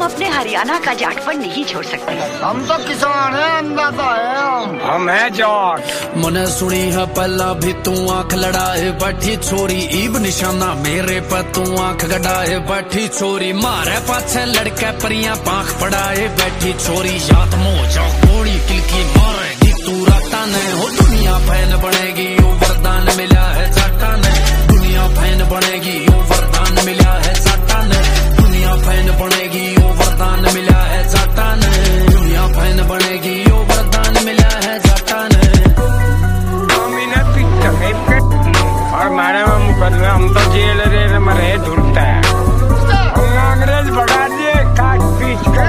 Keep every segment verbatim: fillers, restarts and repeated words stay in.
अपने हरियाणा का जाटपन नहीं छोड़ सकते। हम तो किसान हैं, अंदाजा है हम हम है जाट। मने सुनी है पहला भी तू आंख लड़ाए बैठी छोरी, ईब निशाना मेरे पर तू आंख गड़ाए बैठी छोरी, मारे पाछे लड़के परियां पांख पड़ाए बैठी छोरी, याद मोजा गोली किलकी मारेगी तू राता ने, हो दुनिया फैन बनेगी यो वरदान मिला है जाटा ने, दुनिया फैन बनेगी यो वरदान मिला है जाटा ने, दुनिया फैन बनेगी यो वरदान मिला है जाटा ने, दुनिया फैन बनेगी यो वरदान मिला है जाटा ने। और मारे में मुकदमे हम तो जेल रे मरे ढूंढता है, अंग्रेज बढ़ा दिए काट पीट कर।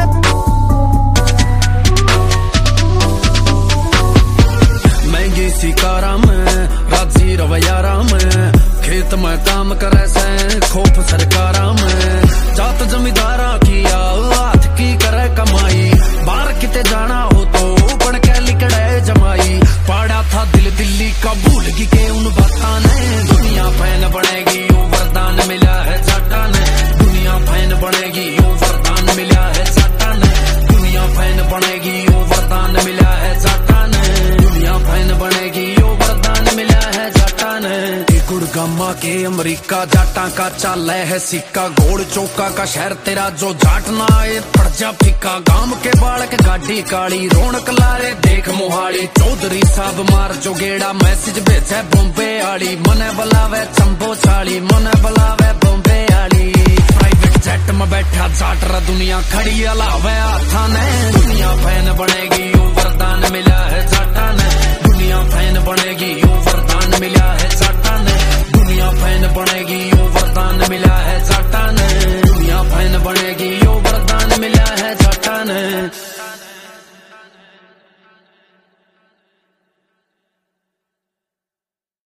महंगी सी कारा में राजी रवैयारा में, खेत में काम करे से खोप सरकारा में, जात जमींदारा किया हाथ की करे कमाई, बाहर किते जाना हो तो बन के लिकड़े जमाई, पाड़ा था दिल दिल्ली का भूल की के उन बाता ने, दुनिया फैन बनेगी यो वरदान मिला है जाटा ने, दुनिया फैन बनेगी यो वरदान मिला है जाटा ने, दुनिया फैन बनेगी यो वरदान मिला है जाटा ने, दुनिया फैन बनेगी यो वरदान मिला है जाटा ने। गुड़गामा के अमेरिका जाटा का चाल है सिक्का, घोड़ चौका का शहर तेरा जो जाट ना आए पड़ जा फिक्का, गांव के बालक गाड़ी काली रौनक लारे देख मोहाली, चौधरी साहब मार जो गेड़ा मैसेज भेजे बॉम्बे आली, मने बुलावे चंबो छाली मने बुलावे बॉम्बे आली, प्राइवेट जेट में बैठा जाट रा दुनिया खड़ी अलावे हाथा ने, दुनिया फैन बनेगी यो वरदान मिला है जाटा ने, दुनिया फैन बनेगी यो वरदान मिला है जाटा ने, दुनिया फैन बनेगी यो वरदान मिला है जाटा ने, दुनिया फैन बनेगी यो वरदान मिला है जाटा ने।